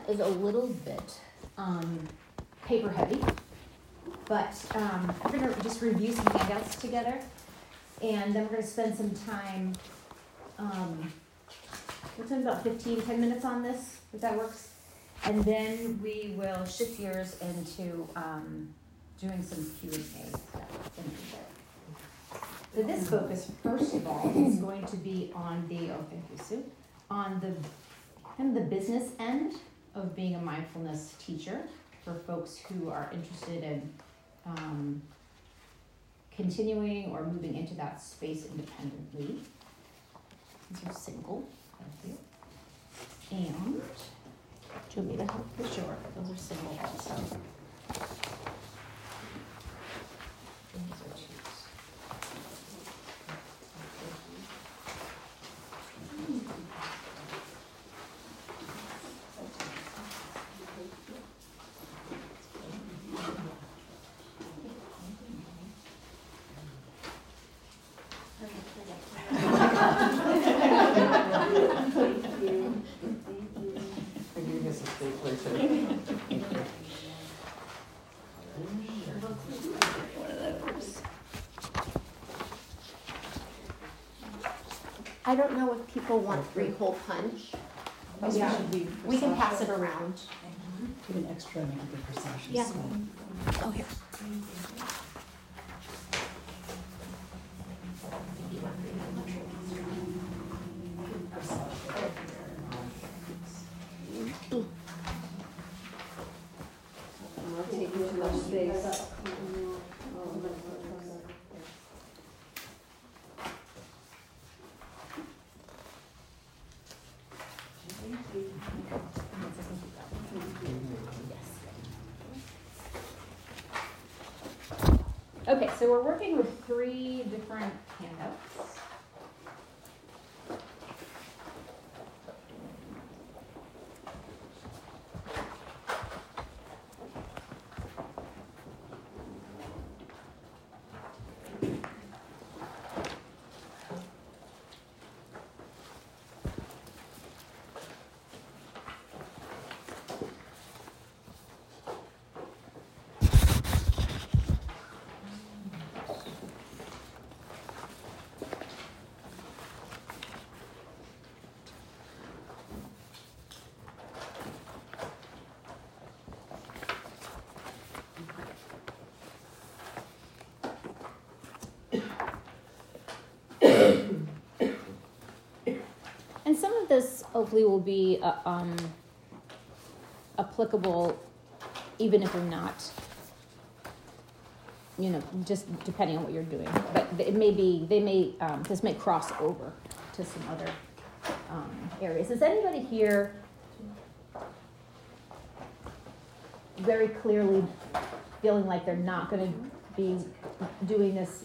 is a little bit paper heavy, but we're going to just review some handouts together, and then we're going to spend some time, we'll spend about 10 minutes on this, if that works, and then we will shift gears into doing some Q&A stuff in a bit. So this focus, first of all, is going to be on thank you, Sue, on the kind of the business end of being a mindfulness teacher for folks who are interested in continuing or moving into that space independently. These are single, thank you. And, do you want me to help? Sure, those are single also. These are twos. I don't know if people want 3-hole punch. Yeah, we can pass it around. Give an extra maybe for Sasha's. Yeah. Oh, here. I'll take you to the space. Okay, so we're working with 3 different handouts. And some of this hopefully will be applicable even if you're not, just depending on what you're doing. But it may be, this may cross over to some other areas. Is anybody here very clearly feeling like they're not going to be doing this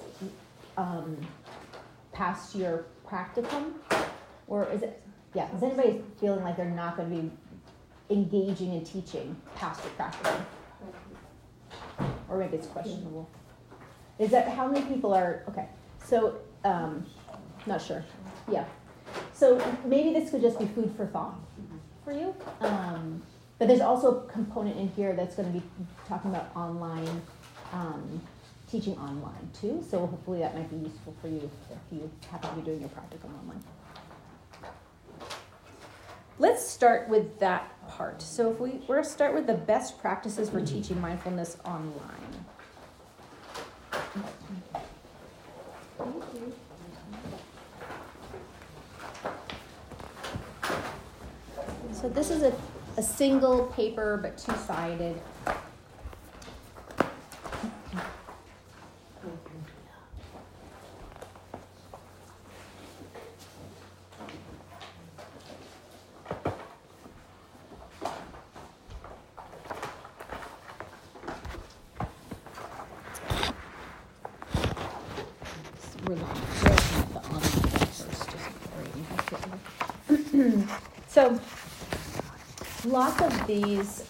past your practicum? Or is anybody feeling like they're not going to be engaging in teaching past your practicum? Or maybe it's questionable. Is that, how many people are, okay, so, not sure, yeah. So maybe this could just be food for thought for you. But there's also a component in here that's going to be talking about online, teaching online too. So hopefully that might be useful for you if you happen to be doing your practicum online. Let's start with that part. So if we're going to start with the best practices for teaching mindfulness online. So this is a single paper but two-sided. So lots of these,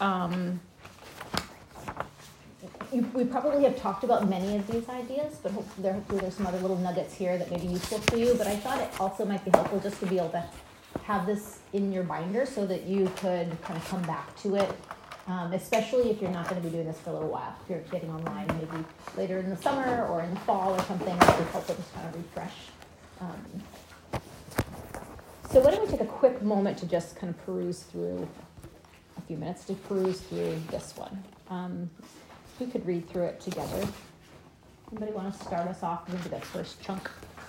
we probably have talked about many of these ideas, but hopefully there's some other little nuggets here that may be useful for you. But I thought it also might be helpful just to be able to have this in your binder so that you could kind of come back to it, especially if you're not going to be doing this for a little while. If you're getting online maybe later in the summer or in the fall or something, it would help to just kind of refresh. So why don't we take a quick moment to just kind of peruse through, a few minutes to peruse through this one. We could read through it together. Anybody want to start us off with that first chunk?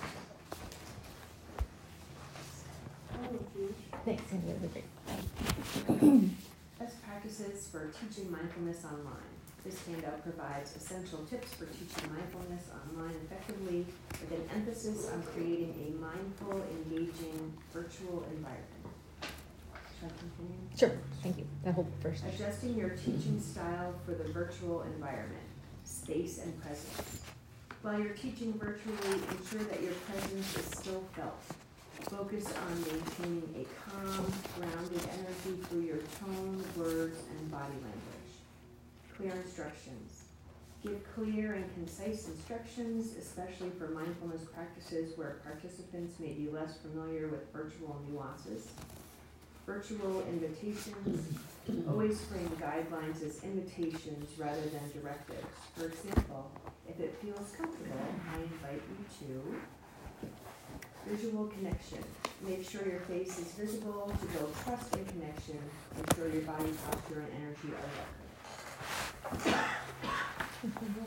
Thanks, Cindy. That would be great. Best practices for teaching mindfulness online. This handout provides essential tips for teaching mindfulness online effectively, with an emphasis on creating a mindful, engaging virtual environment. Shall I continue? Sure, thank you. That whole first. Adjusting your teaching style for the virtual environment, space and presence. While you're teaching virtually, ensure that your presence is still felt. Focus on maintaining a calm, grounded energy through your tone, words, and body language. Clear instructions. Give clear and concise instructions, especially for mindfulness practices where participants may be less familiar with virtual nuances. Virtual invitations. Always frame guidelines as invitations rather than directives. For example, if it feels comfortable, I invite you to visual connection. Make sure your face is visible to build trust and connection. Ensure your body posture and energy are welcome.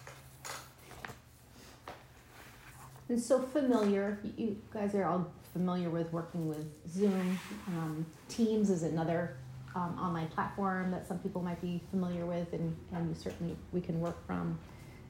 And so familiar, you guys are all familiar with working with Zoom. Teams is another online platform that some people might be familiar with, and certainly we can work from.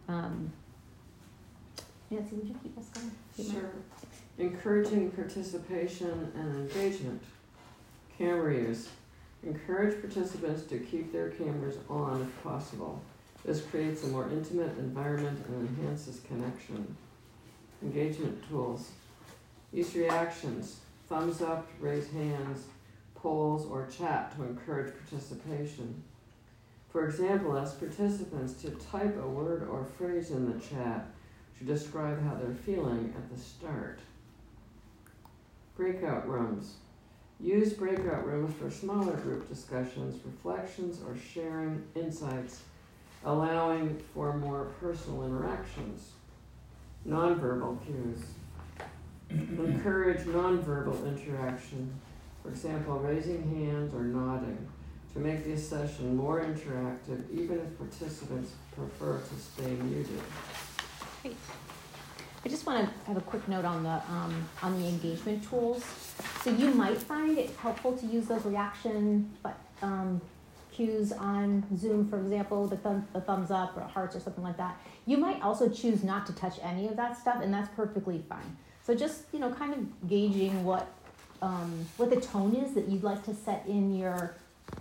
Nancy, would you keep us going? Sure. Encouraging participation and engagement. Camera use. Encourage participants to keep their cameras on if possible. This creates a more intimate environment and enhances connection. Engagement tools. Use reactions, thumbs up, raise hands, polls, or chat to encourage participation. For example, ask participants to type a word or phrase in the chat to describe how they're feeling at the start. Breakout rooms. Use breakout rooms for smaller group discussions, reflections, or sharing insights, allowing for more personal interactions. Nonverbal cues. Encourage nonverbal interaction, for example, raising hands or nodding, to make the session more interactive, even if participants prefer to stay muted. Great. I just want to have a quick note on the engagement tools. So you might find it helpful to use those reaction cues on Zoom, for example, the thumbs up or hearts or something like that. You might also choose not to touch any of that stuff, and that's perfectly fine. So just kind of gauging what the tone is that you'd like to set in your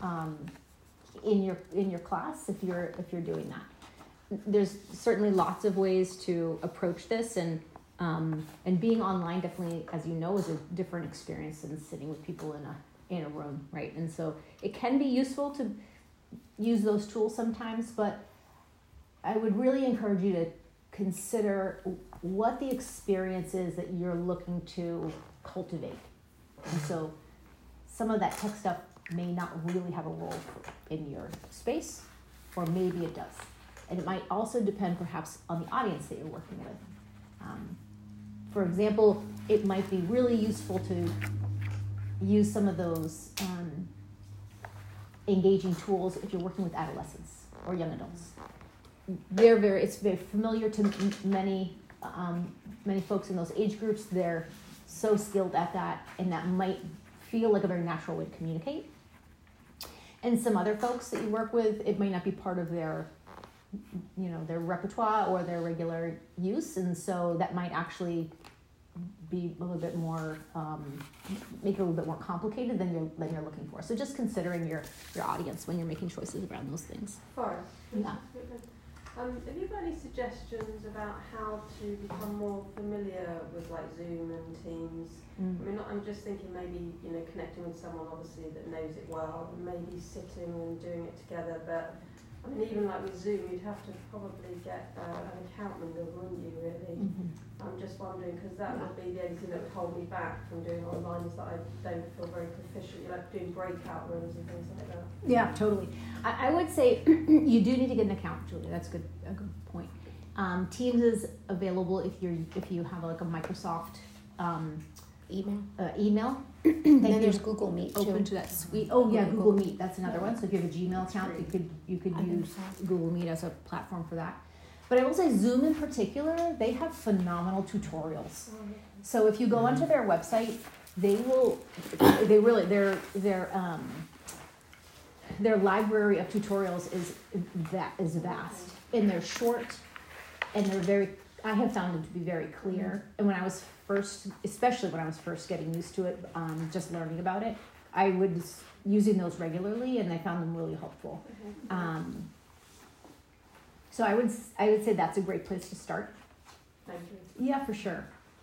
class if you're doing that. There's certainly lots of ways to approach this, and being online definitely, as you know, is a different experience than sitting with people in a room, right? And so it can be useful to use those tools sometimes, but I would really encourage you to consider what the experience is that you're looking to cultivate. And so some of that tech stuff may not really have a role in your space, or maybe it does. And it might also depend perhaps on the audience that you're working with. For example, it might be really useful to use some of those engaging tools if you're working with adolescents or young adults. It's very familiar to many folks in those age groups. They're so skilled at that, and that might feel like a very natural way to communicate. And some other folks that you work with, it might not be part of their repertoire or their regular use, and so that might actually be a little bit more, make it a little bit more complicated than you're looking for. So just considering your audience when you're making choices around those things. Forrest, Yeah. have you got any suggestions about how to become more familiar with like Zoom and Teams? I mean, I'm just thinking maybe connecting with someone obviously that knows it well, and maybe sitting and doing it together. But I mean, even like with Zoom, you'd have to probably get an account number, wouldn't you, really? I'm just wondering, because that would be the only thing that would hold me back from doing online, is that I don't feel very proficient, like doing breakout rooms and things like that. Yeah, totally. I would say you do need to get an account, Julia. That's a good point. Teams is available if you have like a Microsoft email. And then there's Google Meet too. Open to that suite. Oh yeah, Google Meet. That's another one. So if you have a Gmail account, you could use Google Meet as a platform for that. But I will say Zoom in particular, they have phenomenal tutorials. So if you go onto their website, their library of tutorials is vast, and they're short, and they're I have found them to be very clear. And especially when I was first getting used to it, just learning about it, I was using those regularly, and I found them really helpful. So I would say that's a great place to start. Thank you. Yeah, for sure.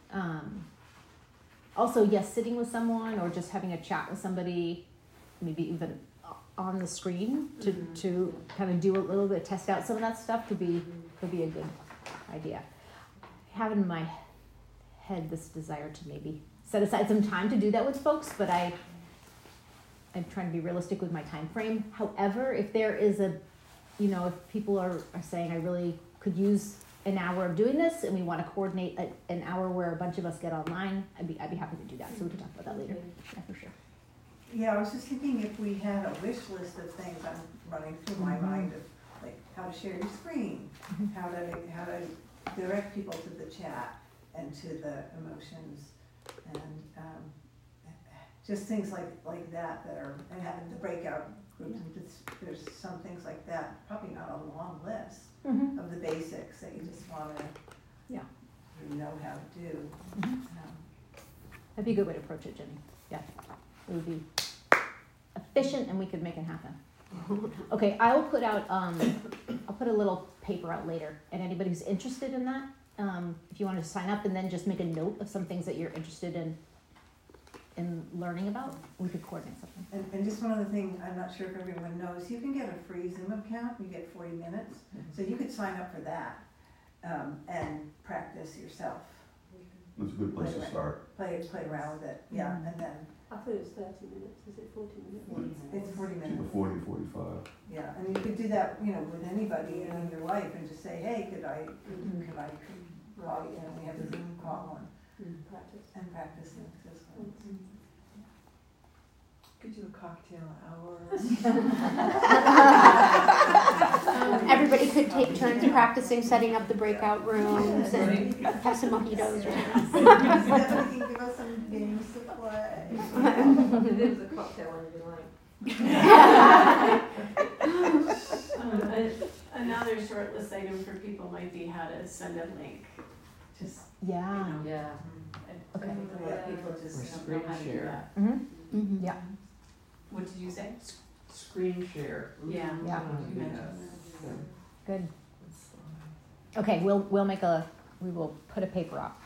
Also, yes, sitting with someone or just having a chat with somebody, maybe even on the screen to kind of do a little bit, test out some of that stuff could be a good idea. I have in my head this desire to maybe set aside some time to do that with folks, but I'm trying to be realistic with my time frame. However, if there is if people are saying I really could use an hour of doing this, and we want to coordinate an hour where a bunch of us get online, I'd be happy to do that. So we can talk about that later. Yeah, for sure. Yeah, I was just thinking if we had a wish list of things I'm running through my mind of like how to share your screen, how to direct people to the chat and to the emotions, and just things like that are, and having the breakout groups. And there's some things like that, probably not a long list of the basics that you just want to know how to do. That'd be a good way to approach it, Jenny. Yeah, it would be efficient, and we could make it happen. Okay, I'll put a little paper out later, and anybody who's interested in that, if you want to sign up and then just make a note of some things that you're interested in learning about, we could coordinate something. And just one other thing, I'm not sure if everyone knows, you can get a free Zoom account. You get 40 minutes, so you could sign up for that and practice yourself. That's a good place to start. Play around with it, yeah, and then. I thought it was 30 minutes. Is it 40 minutes? It's 40 minutes. Either 40 or 45. Yeah, and you could do that, with anybody in your life and just say, hey, could I call you? And we have a Zoom call Practice. and practice this one. Could do a cocktail hour. Everybody could take turns practicing setting up the breakout rooms and have some mojitos. Definitely can give us some games to play. If it was a cocktail, I'd be like. Another short list item for people might be how to send a link. Just Yeah. yeah. Okay. People just Or don't know how to do screen that. Mm-hmm. Yeah. What did you say? Screen share. Yeah. Yeah. You mentioned Good. Okay, we will put a paper up.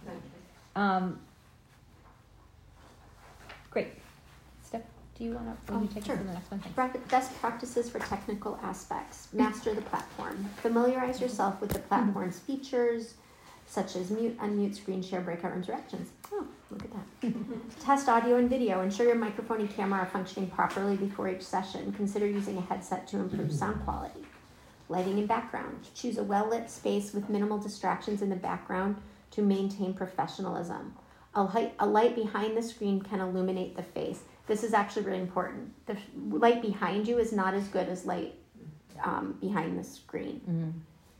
Great. Steph, do you want to take us to the next one? Thanks. Best practices for technical aspects. Master the platform. Familiarize yourself with the platform's features, such as mute, unmute, screen share, breakout rooms, directions. Oh, look at that. Test audio and video. Ensure your microphone and camera are functioning properly before each session. Consider using a headset to improve sound quality. Lighting and background. Choose a well-lit space with minimal distractions in the background to maintain professionalism. A light behind the screen can illuminate the face. This is actually really important. The light behind you is not as good as light behind the screen.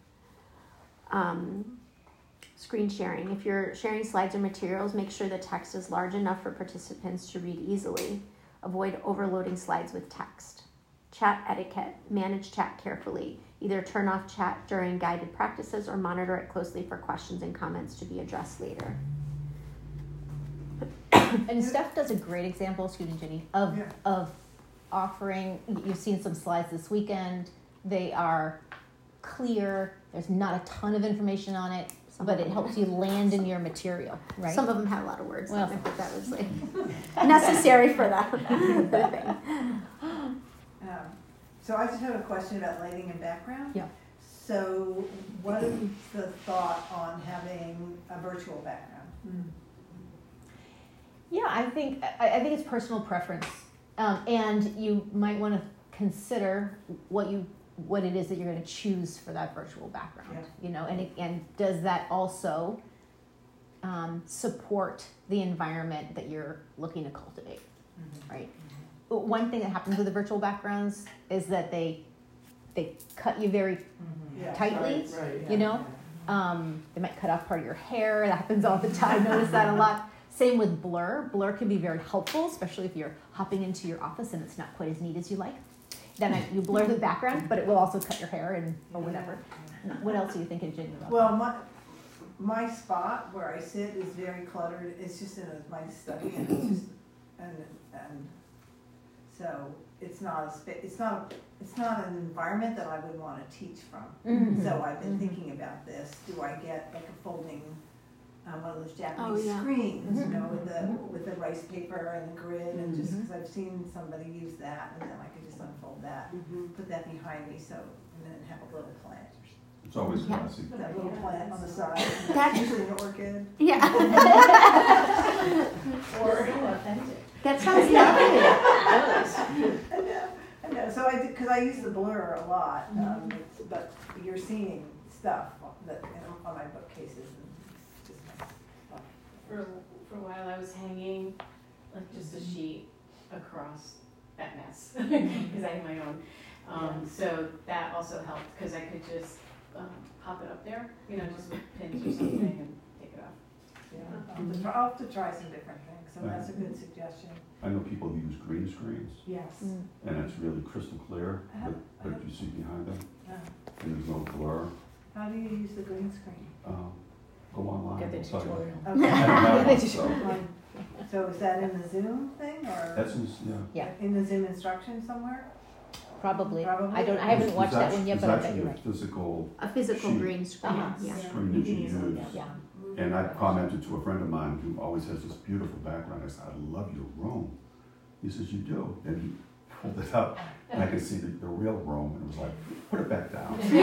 Screen sharing. If you're sharing slides or materials, make sure the text is large enough for participants to read easily. Avoid overloading slides with text. Chat etiquette. Manage chat carefully. Either turn off chat during guided practices or monitor it closely for questions and comments to be addressed later. And Steph does a great example, excuse me, Jenny, of offering, you've seen some slides this weekend. They are clear. There's not a ton of information on it, but it helps you land in your material, right? Some of them had a lot of words. Well, I think that was like necessary for that thing. So I just have a question about lighting and background. Yeah. So what is the thought on having a virtual background? Yeah, I think it's personal preference, and you might want to consider what it is that you're going to choose for that virtual background. Yeah. You know, and does that also support the environment that you're looking to cultivate, right? One thing that happens with the virtual backgrounds is that they cut you very tightly. Right. You know, they might cut off part of your hair. That happens all the time. Notice that a lot. Same with blur. Blur can be very helpful, especially if you're hopping into your office and it's not quite as neat as you like. Then you blur the background, but it will also cut your hair or whatever. What else are you thinking, Ginny, about Well, my spot where I sit is very cluttered. It's just in my study, and it's just and so it's not an environment that I would want to teach from. Mm-hmm. So I've been thinking about this. Do I get like a folding one of those Japanese yeah. screens, you know, with the rice paper and the grid, and just because I've seen somebody use that, and then I could just unfold that, put that behind me, so and then have a little plant. It's always classy. That little plant on the side. That's usually an orchid. Yeah. Or authentic. That sounds lovely. I know. So because I use the blur a lot, but you're seeing stuff that on my bookcases. And just For a while I was hanging like just a sheet across that mess because I have my own. So that also helped because I could just pop it up there, you know, just with pins or something and take it off. yeah. I'll have to try some different things. So that's a good suggestion. I know people who use green screens, Yes. and it's really crystal clear, but you see behind them, and there's no blur. How do you use the green screen? Go online. Get the I'll tell you. tutorial. I don't have one, so So is that in the Zoom thing or that's yeah. in the Zoom instruction somewhere? Probably. Probably. I haven't watched that one yet, but I bet you're It's right. actually a physical A physical Sheet. green screen. Yeah. screen that you use. Yeah. And I commented to a friend of mine who always has this beautiful background. I said, I love your room. He says, you do. And he pulled it up, and I could see the real room, and it was like, put it back down. Good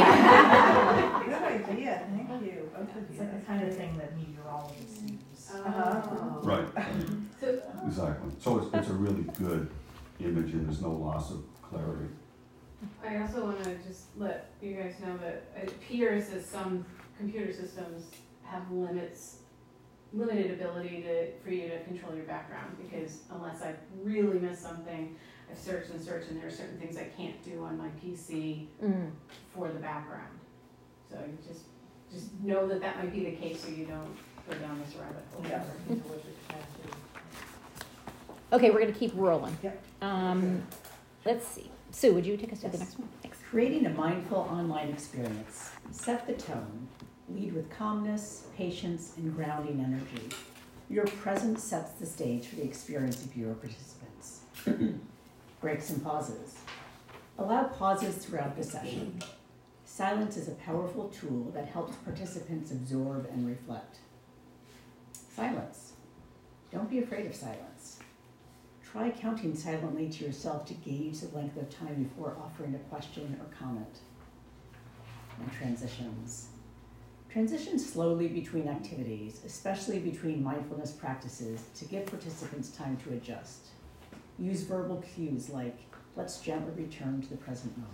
idea. Thank you. Both of It's you. like the kind of thing that meteorologists use. Right, So exactly. So it's a really good image, and there's no loss of clarity. I also want to just let you guys know that it appears that some computer systems have limited ability for you to control your background, because unless I really miss something, I've searched and there are certain things I can't do on my PC for the background. So you just know that might be the case, so you don't go down this rabbit hole. Yeah. Okay, we're gonna keep rolling. Yep. Let's see. Sue, would you take us to the Yes. next one? Thanks. Creating a mindful online experience. Set the tone. Lead with calmness, patience, and grounding energy. Your presence sets the stage for the experience of your participants. Breaks and pauses. Allow pauses throughout the session. Silence is a powerful tool that helps participants absorb and reflect. Silence. Don't be afraid of silence. Try counting silently to yourself to gauge the length of time before offering a question or comment. And transitions. Transition slowly between activities, especially between mindfulness practices, to give participants time to adjust. Use verbal cues like, let's gently return to the present moment.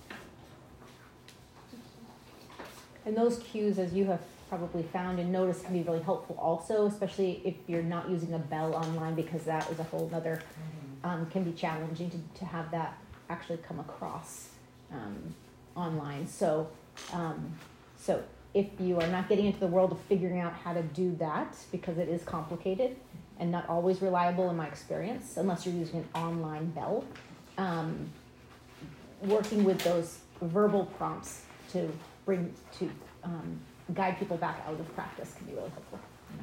And those cues, as you have probably found and noticed, can be really helpful also, especially if you're not using a bell online, because that is a whole other, can be challenging to have that actually come across online. So if you are not getting into the world of figuring out how to do that, because it is complicated and not always reliable in my experience, unless you're using an online bell, working with those verbal prompts to guide people back out of practice can be really helpful.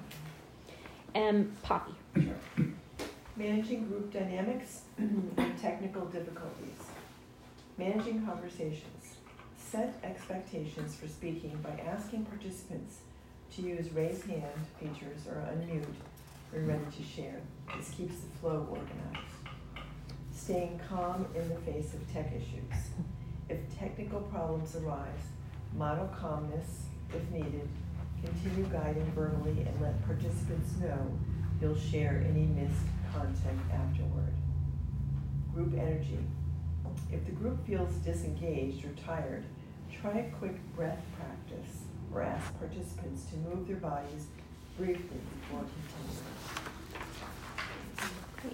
Poppy. Managing group dynamics and technical difficulties. Managing conversations. Set expectations for speaking by asking participants to use raise hand features or unmute when ready to share. This keeps the flow organized. staying calm in the face of tech issues. If technical problems arise, model calmness if needed, continue guiding verbally, and let participants know you'll share any missed content afterward. Group energy. If the group feels disengaged or tired, try a quick breath practice or ask participants to move their bodies briefly before continuing. Great.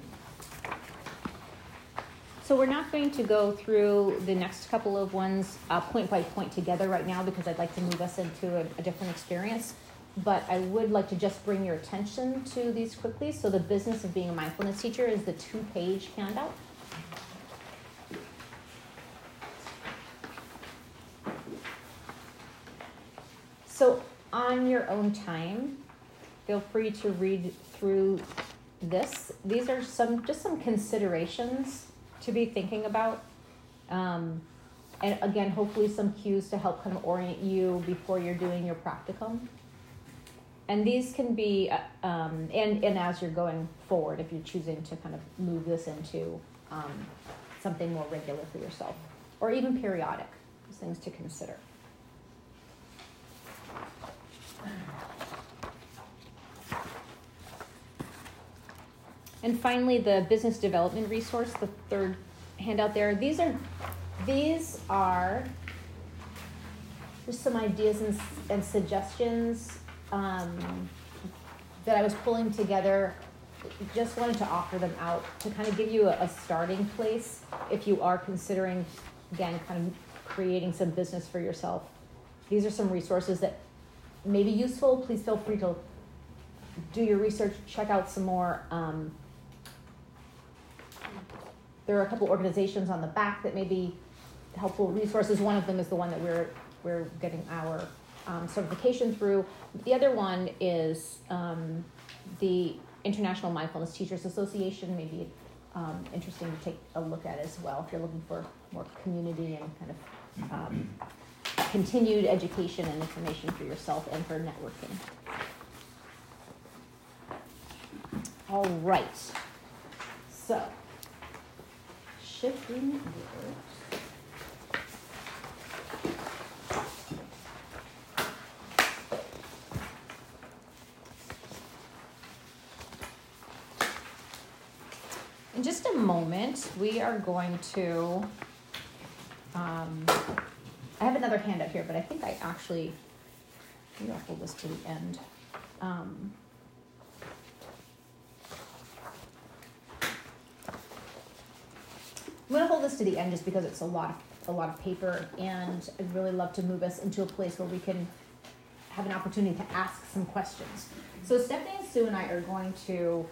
So we're not going to go through the next couple of ones point by point together right now because I'd like to move us into a different experience. But I would like to just bring your attention to these quickly. So the business of being a mindfulness teacher is the 2-page handout. So on your own time, feel free to read through this. These are some considerations to be thinking about. And again, hopefully some cues to help kind of orient you before you're doing your practicum. And these can be, and as you're going forward, if you're choosing to kind of move this into something more regular for yourself, or even periodic, those things to consider. And finally, the business development resource, the third handout there. These are just some ideas and suggestions that I was pulling together. Just wanted to offer them out to kind of give you a starting place if you are considering, again, kind of creating some business for yourself. These are some resources that may be useful. Please feel free to do your research, check out some more. There are a couple organizations on the back that may be helpful resources. One of them is the one that we're getting our certification through. The other one is the International Mindfulness Teachers Association. Maybe interesting to take a look at as well if you're looking for more community and kind of continued education and information for yourself and for networking. All right. So, shifting gears. In just a moment, we are going to, I have another handout here, but I think I actually, maybe I'll hold this to the end. I'm going to hold this to the end just because it's a lot of paper, and I'd really love to move us into a place where we can have an opportunity to ask some questions. So Stephanie and Sue and I are going to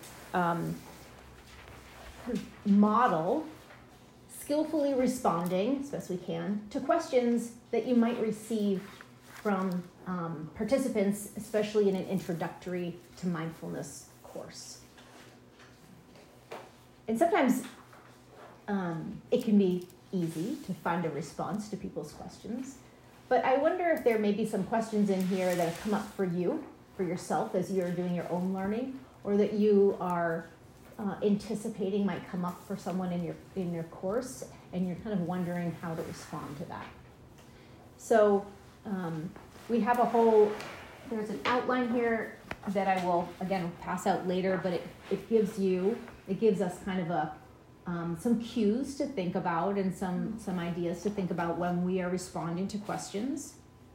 model skillfully responding, as best we can, to questions that you might receive from participants, especially in an introductory to mindfulness course. And sometimes it can be easy to find a response to people's questions, but I wonder if there may be some questions in here that have come up for you, for yourself, as you're doing your own learning, or that you are anticipating might come up for someone in your course, and you're kind of wondering how to respond to that. So we have there's an outline here that I will, again, pass out later, but it gives us kind of some cues to think about and some ideas to think about when we are responding to questions.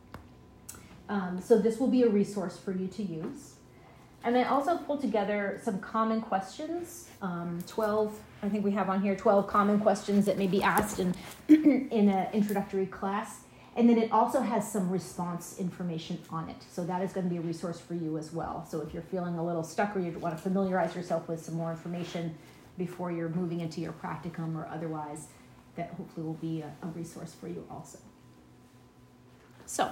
So this will be a resource for you to use. And I also pulled together some common questions, 12, I think we have on here, 12 common questions that may be asked in an introductory class. And then it also has some response information on it. So that is going to be a resource for you as well. So if you're feeling a little stuck or you want to familiarize yourself with some more information before you're moving into your practicum or otherwise, that hopefully will be a resource for you also. So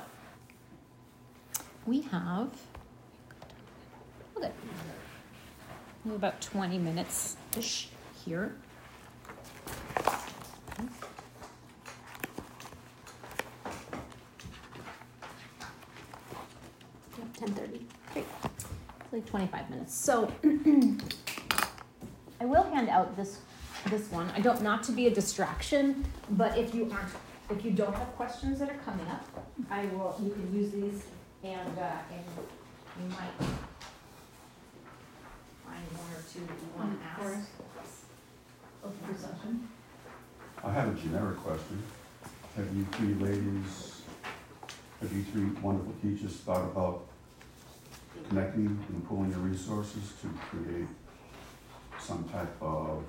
we have about 20 minutes-ish here. Okay. 10:30. Great. It's like 25 minutes. So I will hand out this this one. I don't, not to be a distraction, but if you don't have questions that are coming up, you can use these and you might find one or two that you want to ask. Open for session. I have a generic question. Have you three wonderful teachers thought about connecting and pooling your resources to create some type of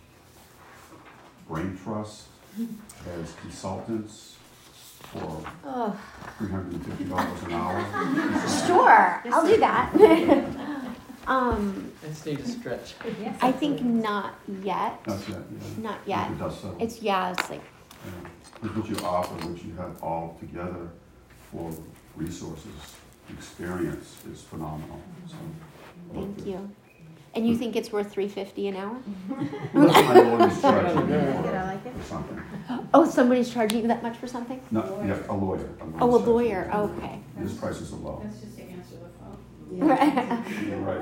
brain trust as consultants for $350 an hour? Sure, I'll do that. I just need to stretch. Yes, I think not yet. Not yet, yeah. Not yet. If it does settle. It's like, Because what you offer, what you have all together for resources, experience is phenomenal. So, thank you. And you think it's worth $350 an hour? Well, that's my lawyer's charging me I like it. for something. Oh, somebody's charging you that much for something? No, yeah, a lawyer. Oh, a charging lawyer, me. okay. His prices are low. That's just to answer the phone. You're right.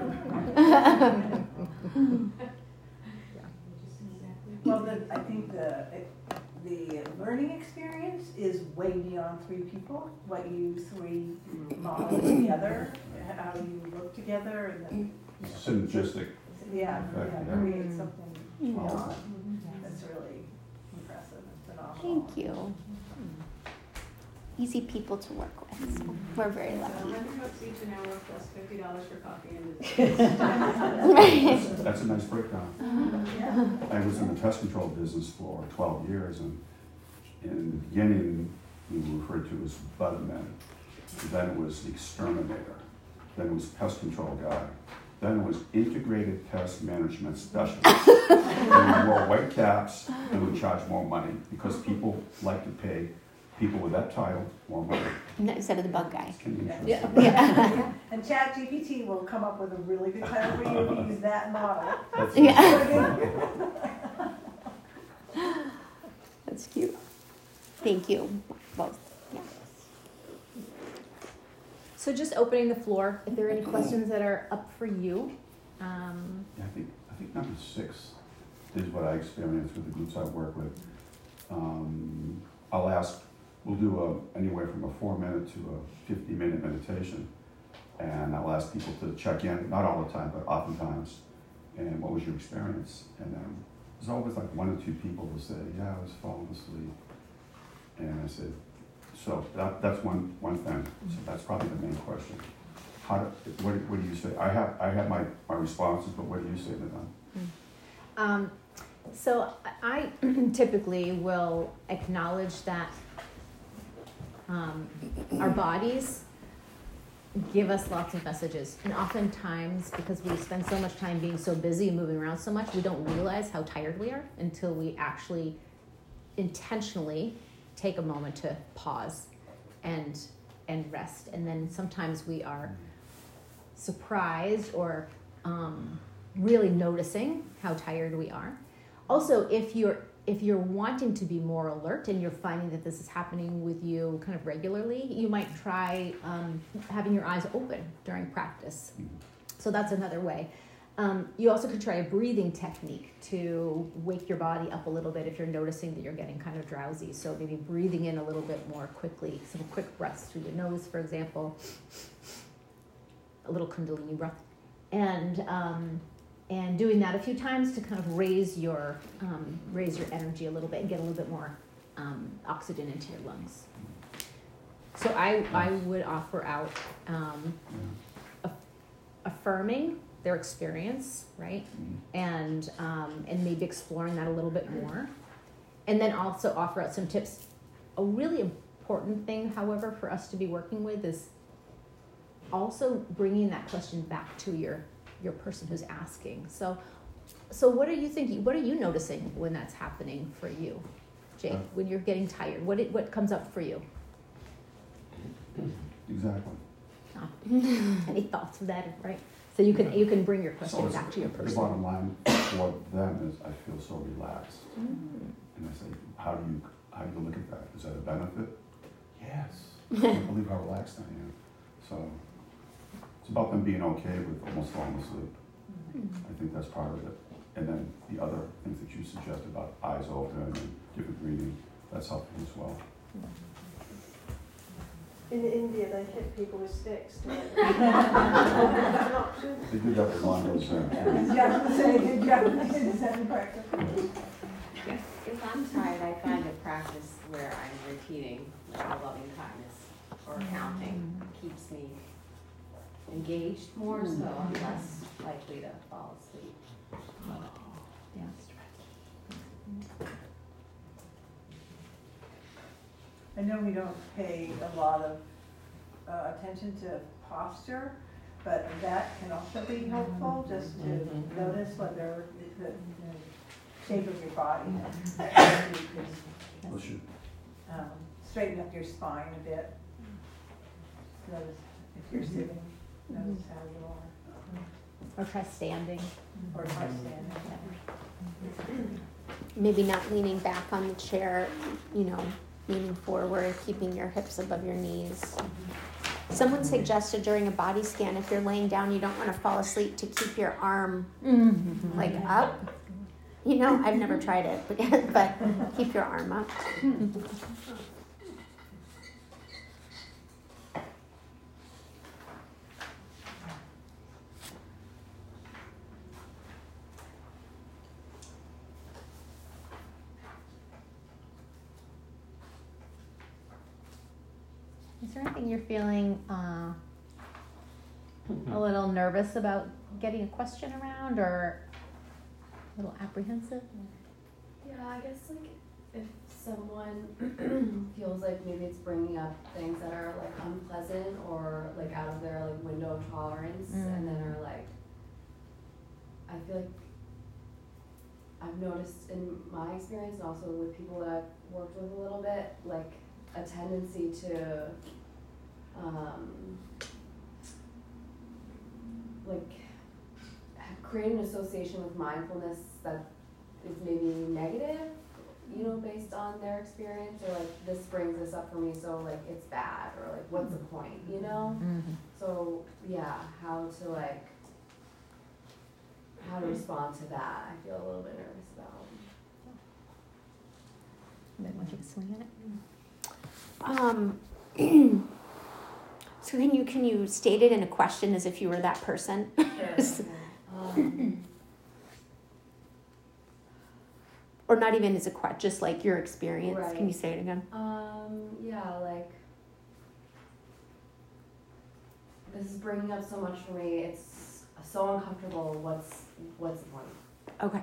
Well, I think the learning experience is way beyond three people. What you three model together, how you work together, and then Synergistic. create something beyond. Wow. That's really impressive and phenomenal. Thank you. Easy people to work with. So we're very lucky. $100 each an hour plus $50 for coffee and dessert. That's a nice breakdown. I was in the pest control business for 12 years, and in the beginning, we were referred to as budman. Then it was the exterminator. Then it was pest control guy. Then it was integrated pest management specialist. And we wore white caps and we charged more money because people like to pay people with that title more money. Instead of the bug guy. It's kind of interesting. Yeah. And ChatGPT will come up with a really good title for you if you use that model. That's cute. Thank you both. Yeah. So just opening the floor, if there are any questions that are up for you. Yeah, I think number 6 is what I experienced with the groups I work with. I'll ask, we'll do anywhere from a 4-minute to a 50-minute meditation. And I'll ask people to check in, not all the time, but oftentimes, and what was your experience? And there's always like 1 or 2 people who say, yeah, I was falling asleep. And I said, so that's one thing. So that's probably the main question. What do you say? I have my responses, but what do you say to them? So I typically will acknowledge that our bodies give us lots of messages. And oftentimes, because we spend so much time being so busy and moving around so much, we don't realize how tired we are until we actually intentionally take a moment to pause and rest. And then sometimes we are surprised or really noticing how tired we are. Also, if you're wanting to be more alert and you're finding that this is happening with you kind of regularly, you might try having your eyes open during practice. So that's another way. You also could try a breathing technique to wake your body up a little bit if you're noticing that you're getting kind of drowsy. So maybe breathing in a little bit more quickly, some quick breaths through your nose, for example, a little Kundalini breath, and doing that a few times to kind of raise your energy a little bit and get a little bit more oxygen into your lungs. So I would offer out affirming their experience, right? And maybe exploring that a little bit more. And then also offer out some tips. A really important thing, however, for us to be working with is also bringing that question back to your person who's asking. So what are you thinking? What are you noticing when that's happening for you, Jake? When you're getting tired, what comes up for you? Exactly. Any thoughts of that, right? So you can bring your question back to your person. The bottom line for them is I feel so relaxed. And I say, how do you look at that? Is that a benefit? Yes. I can't believe how relaxed I am. So it's about them being okay with almost falling asleep. I think that's part of it. And then the other things that you suggested about eyes open and different breathing, that's helpful as well. In India, they hit people with sticks. Don't they? That's an option. They do that with Londo's Zen. If I'm tired, I find a practice where I'm repeating like a loving kindness or counting keeps me engaged more, so I'm less likely to fall asleep. I know we don't pay a lot of attention to posture, but that can also be helpful, just to notice whether the shape of your body. You could straighten up your spine a bit. Notice if you're sitting, notice how you are. Or try standing. Or try standing. Maybe not leaning back on the chair, leaning forward, keeping your hips above your knees. Someone suggested during a body scan, if you're laying down, you don't want to fall asleep, to keep your arm like up. I've never tried it, but keep your arm up. Is there anything you're feeling a little nervous about getting a question around, or a little apprehensive? Yeah, I guess like if someone feels like maybe it's bringing up things that are like unpleasant or like out of their like window of tolerance, and then are like, I feel like I've noticed in my experience and also with people that I've worked with a little bit, like a tendency to like create an association with mindfulness that is maybe negative, based on their experience, or like this brings this up for me, so like it's bad, or like what's the point, So yeah, how to respond to that, I feel a little bit nervous about. Then want you to swing at it? So can you state it in a question as if you were that person? Sure. Or not even as a question, just like your experience. Right. Can you say it again? Yeah, like this is bringing up so much for me. It's so uncomfortable. What's the point? Okay.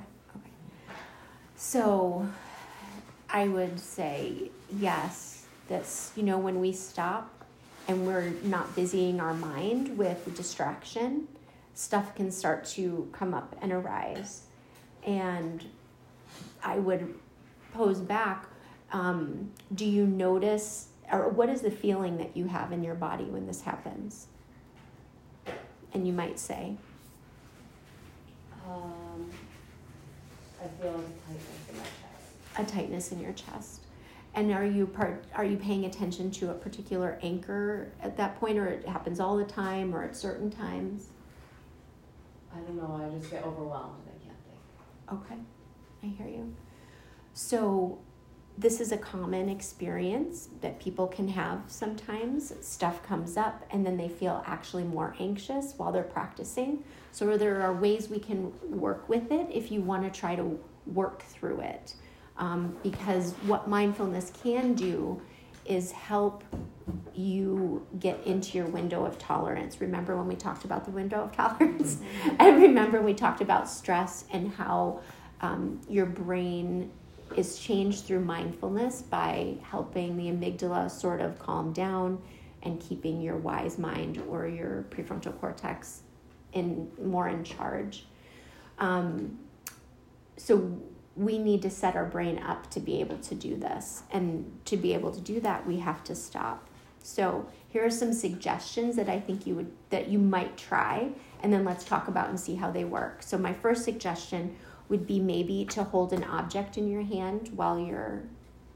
So I would say yes. This, when we stop and we're not busying our mind with distraction, stuff can start to come up and arise. And I would pose back, do you notice, or what is the feeling that you have in your body when this happens? And you might say, I feel like a tightness in my chest. a tightness in your chest. And are you paying attention to a particular anchor at that point, or it happens all the time, or at certain times? I don't know, I just get overwhelmed and I can't think. Okay, I hear you. So this is a common experience that people can have sometimes. Stuff comes up and then they feel actually more anxious while they're practicing. So there are ways we can work with it if you want to try to work through it. Because what mindfulness can do is help you get into your window of tolerance. Remember when we talked about the window of tolerance? And remember we talked about stress and how your brain is changed through mindfulness by helping the amygdala sort of calm down and keeping your wise mind or your prefrontal cortex more in charge. So we need to set our brain up to be able to do this. And to be able to do that, we have to stop. So here are some suggestions that I think that you might try, and then let's talk about and see how they work. So my first suggestion would be maybe to hold an object in your hand while you're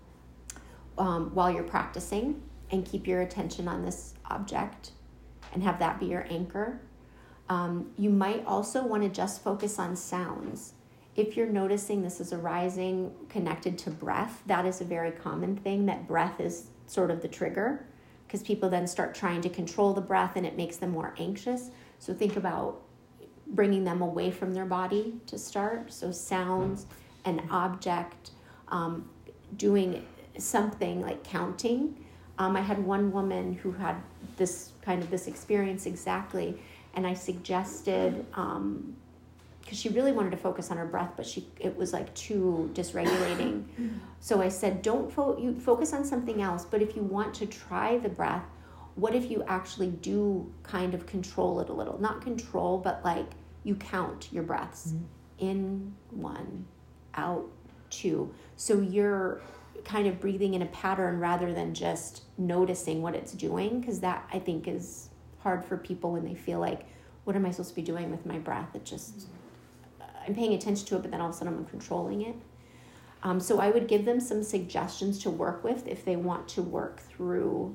practicing, and keep your attention on this object and have that be your anchor. You might also want to just focus on sounds. if you're noticing this is arising connected to breath, that is a very common thing, that breath is sort of the trigger, because people then start trying to control the breath and it makes them more anxious. So think about bringing them away from their body to start. So sounds, an object, doing something like counting. I had one woman who had this experience exactly, and I suggested, because she really wanted to focus on her breath, but it was like too dysregulating. So I said, don't you focus on something else, but if you want to try the breath, what if you actually do kind of control it a little? Not control, but like you count your breaths. In 1, out 2. So you're kind of breathing in a pattern rather than just noticing what it's doing, because that I think is hard for people when they feel like, what am I supposed to be doing with my breath? It just, I'm paying attention to it, but then all of a sudden I'm controlling it. So I would give them some suggestions to work with if they want to work through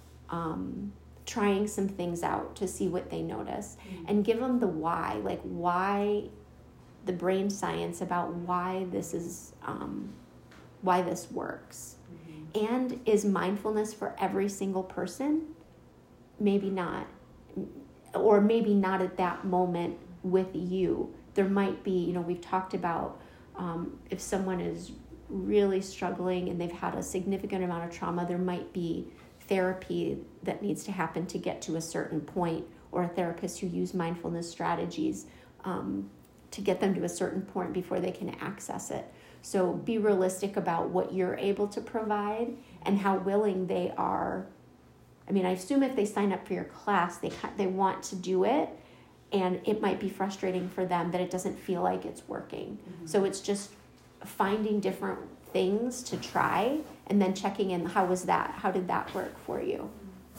trying some things out to see what they notice, and give them the why, like why, the brain science about why this is, why this works. And is mindfulness for every single person? Maybe not, or maybe not at that moment with you. There might be, we've talked about if someone is really struggling and they've had a significant amount of trauma, there might be therapy that needs to happen to get to a certain point, or a therapist who use mindfulness strategies to get them to a certain point before they can access it. So be realistic about what you're able to provide and how willing they are. I mean, I assume if they sign up for your class, they want to do it, and it might be frustrating for them that it doesn't feel like it's working. So it's just finding different things to try and then checking in, how was that? How did that work for you?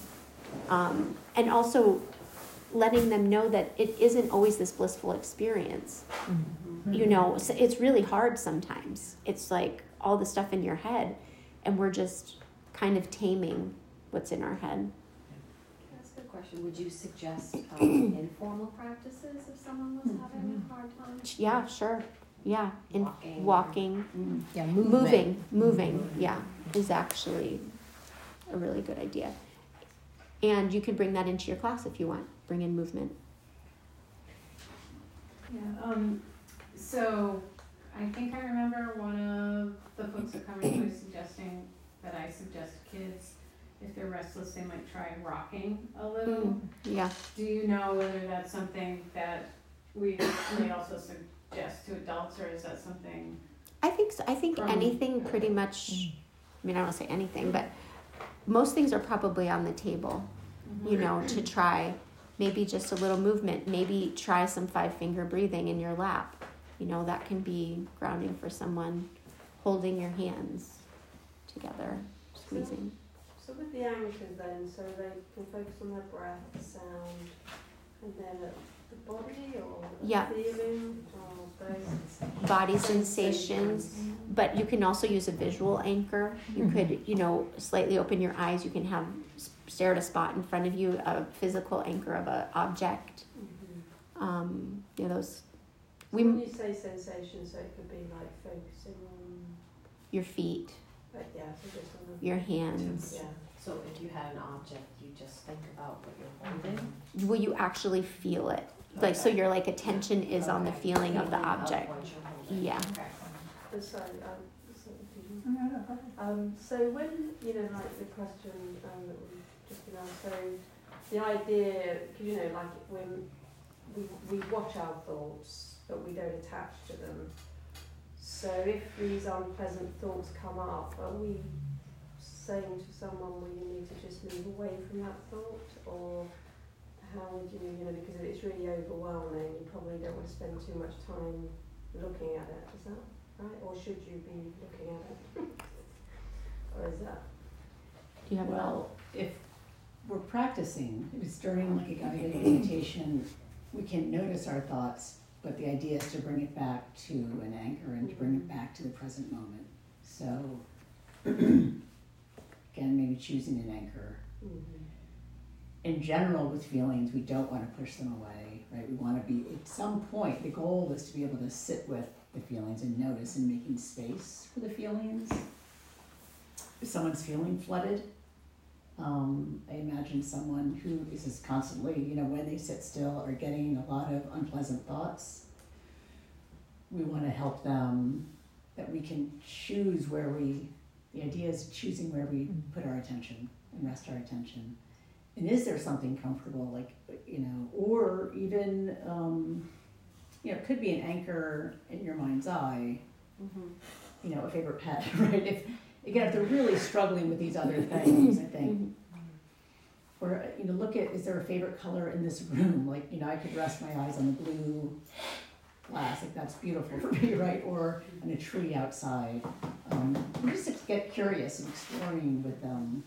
And also letting them know that it isn't always this blissful experience. So it's really hard sometimes. It's like all the stuff in your head, and we're just kind of taming what's in our head. That's a good question. Would you suggest informal practices if someone was having a hard time? Yeah, sure. Yeah, walking. Yeah, Moving, yeah, is actually a really good idea. And you could bring that into your class if you want. Bring in movement. Yeah. So I think I remember one of the folks that come in was suggesting that I suggest kids, if they're restless, they might try rocking a little. Yeah. Do you know whether that's something that we may also suggest to adults, or is that something? I think so. I think anything pretty much, I mean, I don't want to say anything, but most things are probably on the table, to try. Maybe just a little movement. Maybe try some 5-finger breathing in your lap. That can be grounding for someone. Holding your hands together, squeezing. So with the anchors then, so they can focus on their breath, sound, and then the body or feeling, or those body sensations. But you can also use a visual anchor. You could, slightly open your eyes. You can stare at a spot in front of you, a physical anchor of an object. Those. When you say sensation, so it could be like focusing on your feet, so just on your hands. Yeah. So if you had an object, you just think about what you're holding? Will you actually feel it? Like, so your attention is on the feeling of the object. Yeah. Sorry, so when, like the question that we've just been asked, so the idea, when we watch our thoughts, but we don't attach to them. So if these unpleasant thoughts come up, are we saying to someone, well, you need to just move away from that thought? Or how would you, because it's really overwhelming, you probably don't want to spend too much time looking at it, is that right? Or should you be looking at it? Or is that? Do you have if we're practicing, if it's during like a guided meditation, we can notice our thoughts, but the idea is to bring it back to an anchor and to bring it back to the present moment. So, again, maybe choosing an anchor. In general, with feelings, we don't want to push them away, right? We want to be, at some point, the goal is to be able to sit with the feelings and notice and making space for the feelings. If someone's feeling flooded, I imagine someone who is just constantly, when they sit still are getting a lot of unpleasant thoughts. We want to help them that we can choose the idea is choosing where we put our attention and rest our attention. And is there something comfortable, or even, it could be an anchor in your mind's eye, a favorite pet, right? If they're really struggling with these other things, I think. Or, look at, is there a favorite color in this room? I could rest my eyes on the blue glass, that's beautiful for me, right? Or on a tree outside. Just to get curious and exploring with them.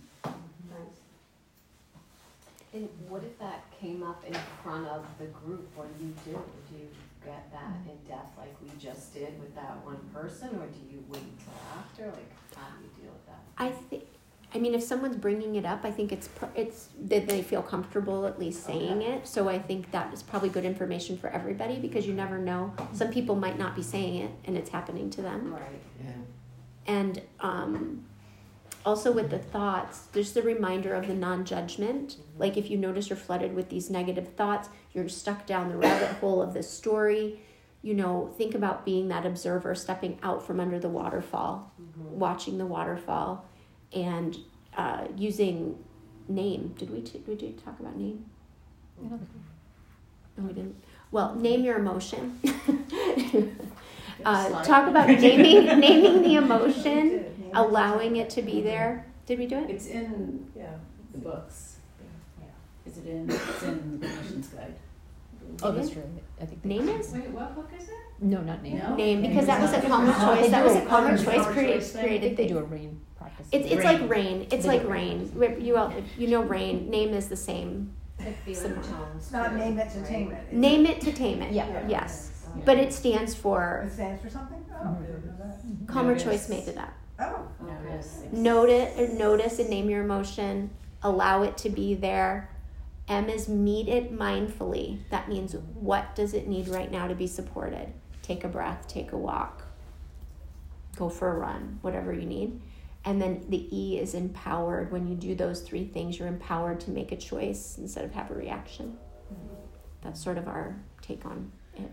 And what if that came up in front of the group? What do? Do you get that in depth like we just did with that one person, or do you wait until after? How do you deal with that? If someone's bringing it up, I think it's that they feel comfortable at least saying it. So I think that is probably good information for everybody, because you never know. Some people might not be saying it and it's happening to them. Right. Yeah. And also with the thoughts, there's the reminder of the non-judgment. Like if you notice you're flooded with these negative thoughts, you're stuck down the rabbit hole of this story. Think about being that observer, stepping out from under the waterfall, watching the waterfall, and using name. Did we talk about name? No, we didn't. Well, name your emotion. Talk about naming the emotion, allowing it to be there. Did we do it? It's in the books. Is it in? It's in the Clinician's Guide. Oh, that's true. I think name is? Wait, what book is it? No, not name. No? Name, because that was a common Oh, choice. they That do was a a common common choice choice created. thing. I think they do a rain practice. It's like rain. It's like rain. Rain. Name is the same. Like feeling Similar. tones. It's not too, name it right? entertainment. Name it to tame it. Yeah. Yes. Yeah. But it stands for It stands for something? Oh, I didn't know that. Calmer Notice. Choice made it up. Oh, Notice and name your emotion. Allow it to be there. M is meet it mindfully. That means what does it need right now to be supported? Take a breath, take a walk, go for a run, whatever you need. And then the E is empowered. When you do those three things, you're empowered to make a choice instead of have a reaction. That's sort of our take on it.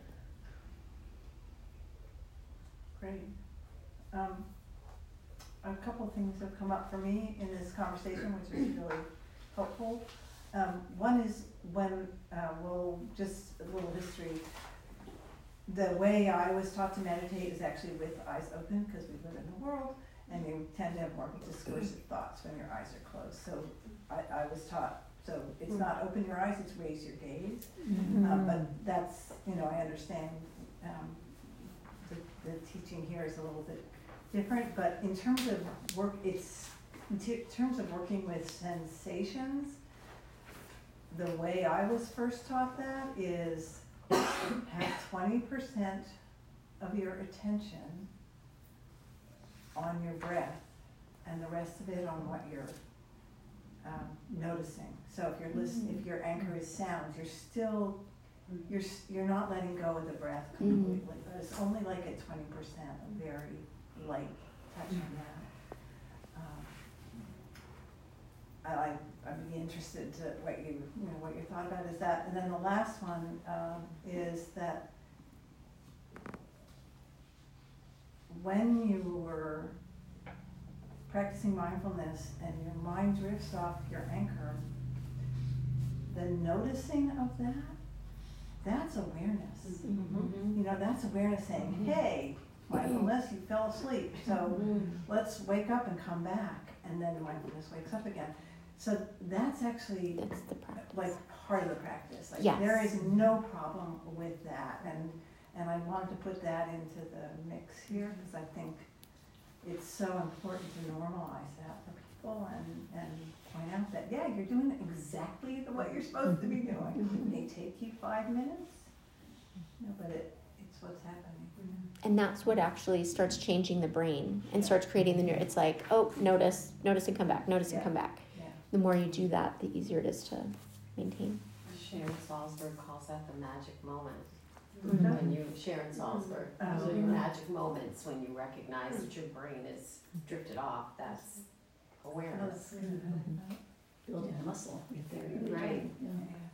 great. A couple of things have come up for me in this conversation, which is really helpful. One is when, just a little history. The way I was taught to meditate is actually with eyes open, because we live in the world, and you tend to have more discursive thoughts when your eyes are closed. So I was taught, so it's not open your eyes, it's raise your gaze. But that's, I understand the teaching here is a little bit different, but in terms of terms of working with sensations, the way I was first taught that is have 20% of your attention on your breath and the rest of it on what you're noticing. So if you're listening, if your anchor is sound, you're not letting go of the breath completely, but it's only like at 20%, a very light touch on that. I'd be interested to what your thought about is that. And then the last one is that when you were practicing mindfulness and your mind drifts off your anchor, the noticing of that's awareness. That's awareness saying, hey, mindfulness, you fell asleep, so let's wake up and come back. And then mindfulness wakes up again. So that's actually the practice. Like part of the practice. Like Yes. there is no problem with that. And I wanted to put that into the mix here because I think it's so important to normalize that for people and point out that, yeah, you're doing exactly what you're supposed to be doing. It may take you 5 minutes, but it's what's happening. And that's what actually starts changing the brain and starts creating it's like, oh, notice and come back, notice and come back. Yeah. The more you do that, the easier it is to maintain. Sharon Salzberg calls that the magic moment. when you, Sharon Salzberg, Oh, so okay. your magic moments when you recognize that your brain is drifted off, that's awareness. Building a muscle right there. Right. Yeah.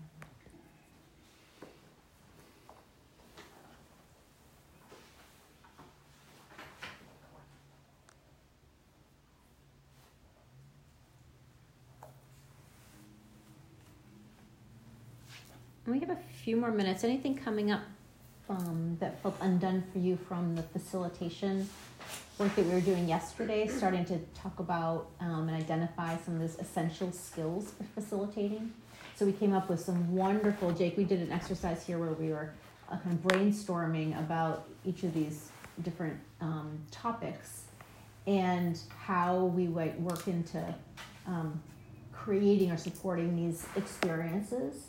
And we have a few more minutes. Anything coming up that felt undone for you from the facilitation work that we were doing yesterday, starting to talk about and identify some of those essential skills for facilitating? So we came up with some wonderful, Jake, we did an exercise here where we were kind of brainstorming about each of these different topics and how we might work into creating or supporting these experiences.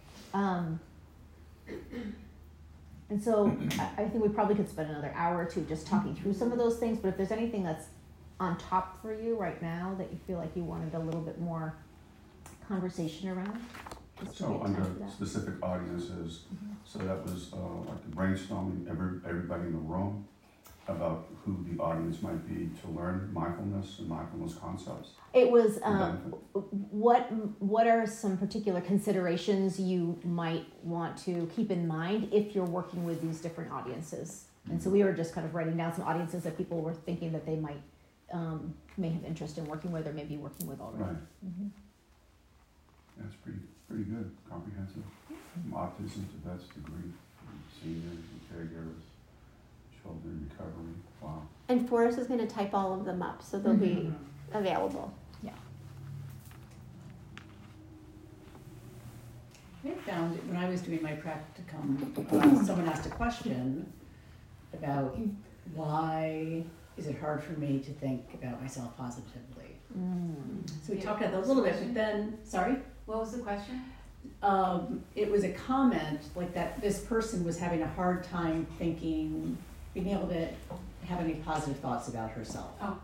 And so I think we probably could spend another hour or two just talking through some of those things, but if there's anything that's on top for you right now that you feel like you wanted a little bit more conversation around, this would So be a time under for that. specific audiences, so that was like the brainstorming, everybody in the room about who the audience might be to learn mindfulness and mindfulness concepts. It was, and what are some particular considerations you might want to keep in mind if you're working with these different audiences? And so we were just kind of writing down some audiences that people were thinking that they might, may have interest in working with or maybe working with already. Right. Mhm. That's pretty good, comprehensive. From autism to vets to grief, and seniors and caregivers, children recovery. Wow. And Forrest is going to type all of them up, so they'll be available. I found when I was doing my practicum, someone asked a question about why is it hard for me to think about myself positively. So we talked about that a little bit, but then, sorry? What was the question? It was a comment like that this person was having a hard time being able to have any positive thoughts about herself. Oh.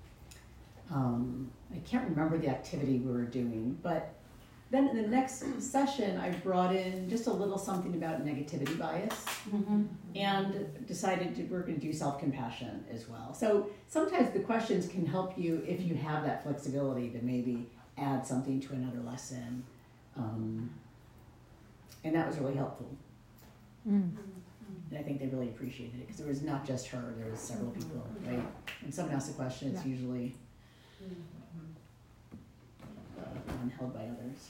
I can't remember the activity we were doing, but then in the next session, I brought in just a little something about negativity bias and decided we're going to do self-compassion as well. So sometimes the questions can help you if you have that flexibility to maybe add something to another lesson. And that was really helpful. And I think they really appreciated it because there was not just her, there was several people, right? When someone asks a question, it's usually one held by others.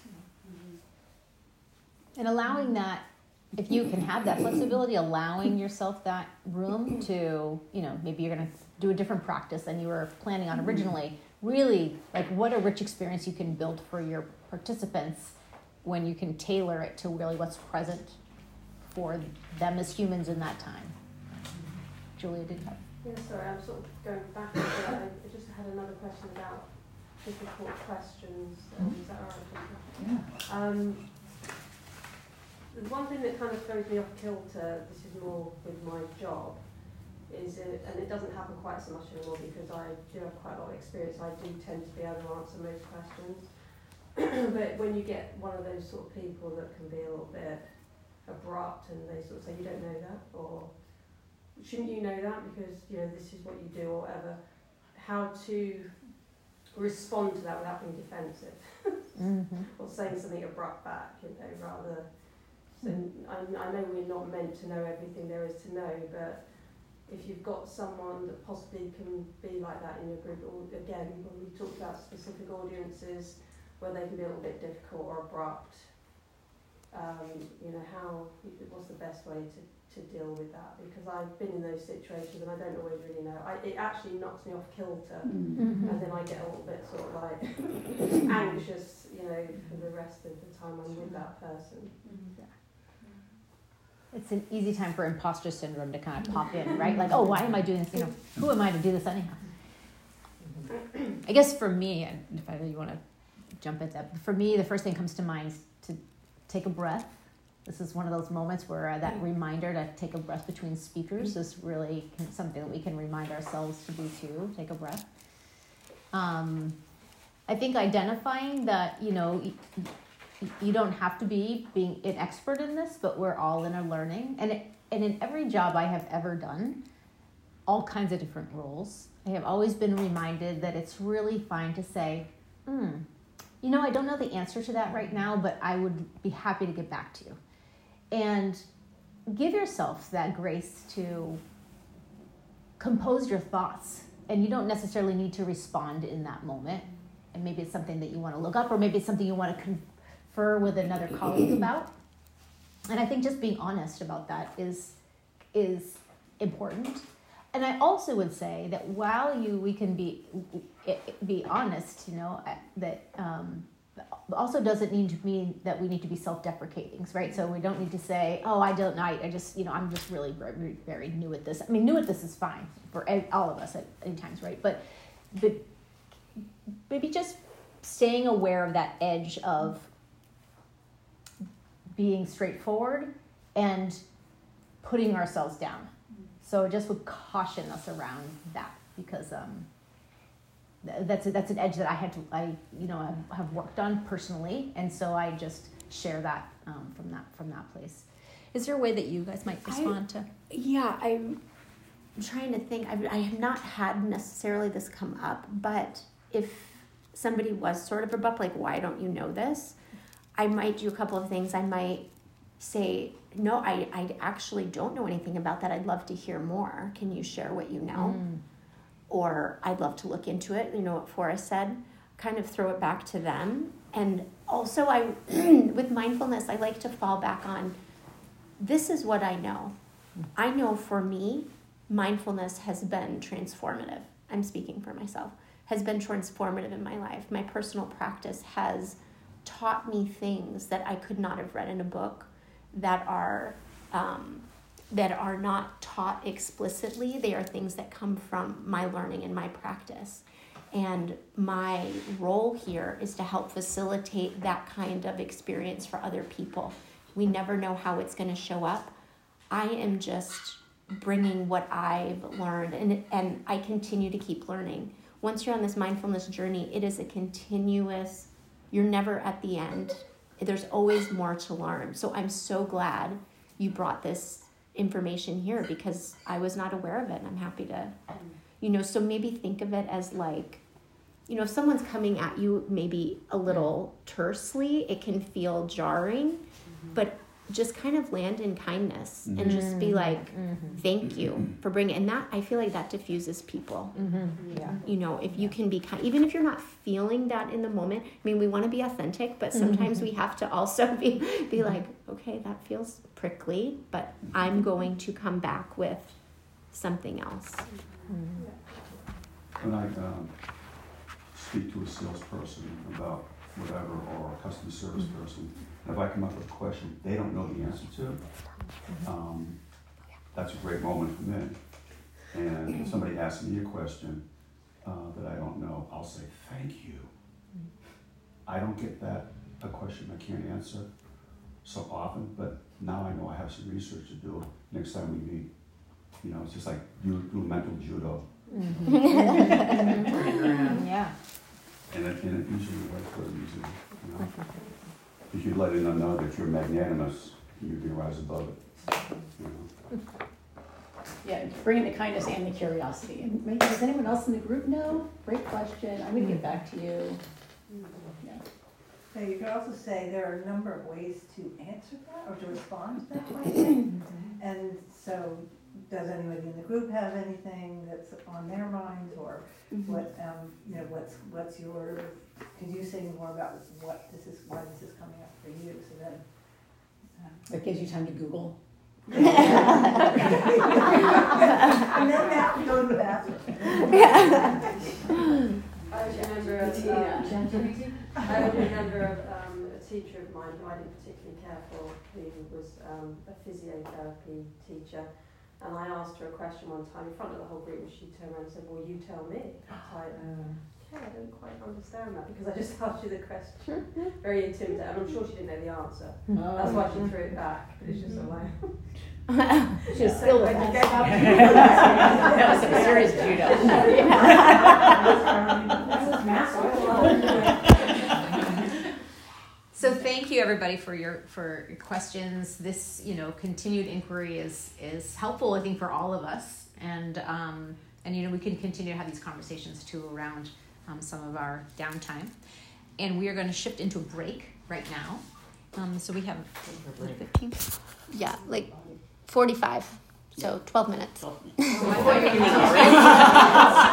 And allowing that, if you can have that flexibility, allowing yourself that room to, maybe you're going to do a different practice than you were planning on originally. Really, like, what a rich experience you can build for your participants when you can tailor it to really what's present for them as humans in that time. Julia, did you have? Yeah, sorry, I'm sort of going back a bit. I just had another question about difficult questions. Is that all right? Yeah. The one thing that kind of throws me off kilter, this is more with my job, is and it doesn't happen quite so much anymore because I do have quite a lot of experience. I do tend to be able to answer most questions. But when you get one of those sort of people that can be a little bit abrupt and they sort of say, you don't know that, or shouldn't you know that because, this is what you do or whatever, how to respond to that without being defensive or saying something abrupt back, rather. So I know we're not meant to know everything there is to know, but if you've got someone that possibly can be like that in your group, or again, when we talked about specific audiences where they can be a little bit difficult or abrupt, what's the best way to deal with that? Because I've been in those situations and I don't always really know. It actually knocks me off kilter, and then I get a little bit sort of like anxious, for the rest of the time I'm with that person. It's an easy time for imposter syndrome to kind of pop in, right? Like, oh, why am I doing this? Who am I to do this anyhow? I guess for me, and if I really want to jump into that, for me, the first thing that comes to mind is to take a breath. This is one of those moments where that reminder to take a breath between speakers is really something that we can remind ourselves to do too. Take a breath. I think identifying that, you don't have to be being an expert in this, but we're all in a learning. And and in every job I have ever done, all kinds of different roles, I have always been reminded that it's really fine to say, you know, I don't know the answer to that right now, but I would be happy to get back to you. And give yourself that grace to compose your thoughts. And you don't necessarily need to respond in that moment. And maybe it's something that you want to look up, or maybe it's something you want to confer with another colleague about. And I think just being honest about that is important. And I also would say that while we can be honest, you know, that also doesn't need to mean that we need to be self-deprecating, right? So we don't need to say, oh, I don't know, I just, you know, I'm just really very, very new at this. I mean, new at this is fine for all of us at any times, right? But maybe just staying aware of that edge of being straightforward and putting ourselves down. So just would caution us around that, because that's an edge that I have worked on personally, and so I just share that from that place. Is there a way that you guys might respond to? Yeah, I'm trying to think. I have not had necessarily this come up, but if somebody was sort of abrupt, like, why don't you know this? I might do a couple of things. I might say, no, I actually don't know anything about that. I'd love to hear more. Can you share what you know? Or I'd love to look into it. You know what Forrest said? Kind of throw it back to them. And also with mindfulness, I like to fall back on, this is what I know. I know for me, mindfulness has been transformative. I'm speaking for myself. Has been transformative in my life. My personal practice has taught me things that I could not have read in a book, that are not taught explicitly. They are things that come from my learning and my practice. And my role here is to help facilitate that kind of experience for other people. We never know how it's going to show up. I am just bringing what I've learned, and I continue to keep learning. Once you're on this mindfulness journey, it is a continuous, you're never at the end. There's always more to learn. So I'm so glad you brought this information here, because I was not aware of it, and I'm happy to, so maybe think of it as like, if someone's coming at you maybe a little tersely, it can feel jarring, but just kind of land in kindness and just be like, thank you for bringing, and that, I feel like that diffuses people. Yeah. If you can be kind, even if you're not feeling that in the moment, I mean, we want to be authentic, but sometimes we have to also be like, okay, that feels prickly, but I'm going to come back with something else. When I speak to a salesperson about whatever, or a customer service person, if I come up with a question they don't know the answer to, that's a great moment for me. And if somebody asks me a question that I don't know, I'll say, thank you. I don't get a question I can't answer so often, but now I know I have some research to do. Next time we meet, it's just like you do mental judo. Yeah. And it usually works for a reason, If you let anyone know that you're magnanimous, you can rise above it. Yeah, bringing the kindness and the curiosity. And maybe, does anyone else in the group know? Great question. I'm going to get back to you. Yeah. So you could also say there are a number of ways to answer that or to respond to that question. And so, does anybody in the group have anything that's on their minds, or what? What's your? Could you say more about why this is coming up for you? So then, it gives you time to Google. And then have to go to the bathroom. I was a member of a teacher of mine who I didn't particularly care for, who was a physiotherapy teacher. And I asked her a question one time in front of the whole group, and she turned around and said, well, you tell me. It's like, okay, I don't quite understand that, because I just asked you the question. Very intimidating, and I'm sure she didn't know the answer. That's why she threw it back, but it's just sort of like... She's still with us. That was some serious judo. So thank you, everybody for your questions. This, you know, continued inquiry is helpful, I think, for all of us, and you know, we can continue to have these conversations too around some of our downtime. And we are going to shift into a break right now. So we have 15. Yeah, like 45. So 12 minutes.